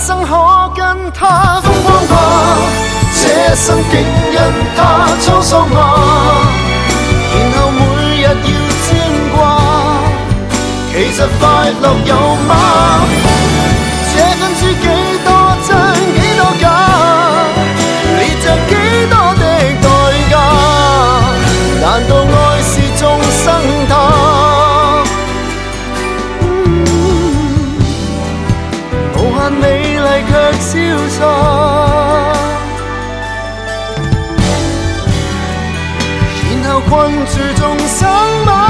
生可跟他风光過，這生竟因他滄桑過，然後每日要牽掛，其實快樂有嗎？這分輸幾多真幾多假，列着幾多的代價，難道愛是眾生他？無限美麗卻消失，然後困住眾生嗎？